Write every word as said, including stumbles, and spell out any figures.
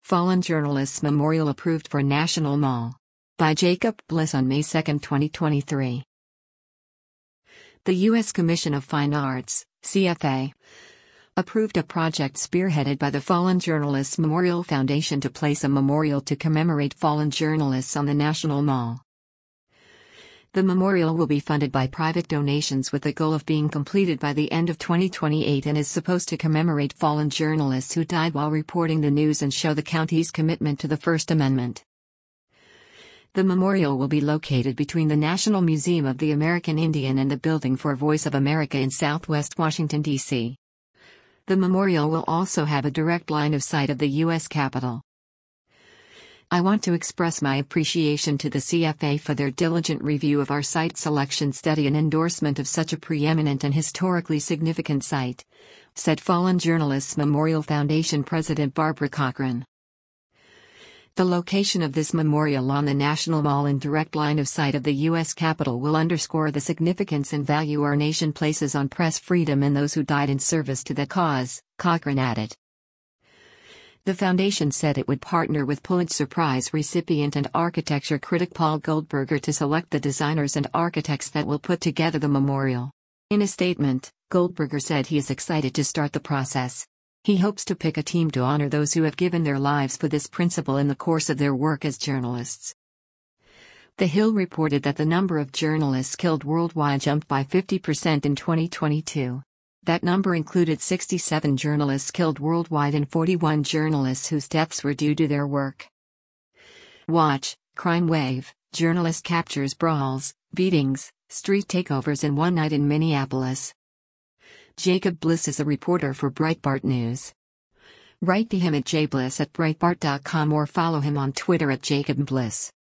Fallen Journalists Memorial approved for National Mall. By Jacob Bliss on May second, twenty twenty-three. The U S Commission of Fine Arts, C F A, approved a project spearheaded by the Fallen Journalists Memorial Foundation to place a memorial to commemorate fallen journalists on the National Mall. The memorial will be funded by private donations with the goal of being completed by the end of twenty twenty-eight and is supposed to commemorate fallen journalists who died while reporting the news and show the county's commitment to the First Amendment. The memorial will be located between the National Museum of the American Indian and the Building for Voice of America in Southwest Washington, D C The memorial will also have a direct line of sight of the U S Capitol. I want to express my appreciation to the C F A for their diligent review of our site selection study and endorsement of such a preeminent and historically significant site, said Fallen Journalists Memorial Foundation President Barbara Cochran. The location of this memorial on the National Mall in direct line of sight of the U S Capitol will underscore the significance and value our nation places on press freedom and those who died in service to the cause, Cochran added. The foundation said it would partner with Pulitzer Prize recipient and architecture critic Paul Goldberger to select the designers and architects that will put together the memorial. In a statement, Goldberger said he is excited to start the process. He hopes to pick a team to honor those who have given their lives for this principle in the course of their work as journalists. The Hill reported that the number of journalists killed worldwide jumped by fifty percent in twenty twenty-two. That number included sixty-seven journalists killed worldwide and forty-one journalists whose deaths were due to their work. Watch, Crime Wave, journalist captures brawls, beatings, street takeovers in one night in Minneapolis. Jacob Bliss is a reporter for Breitbart News. Write to him at jbliss at breitbart dot com or follow him on Twitter at Jacob Bliss.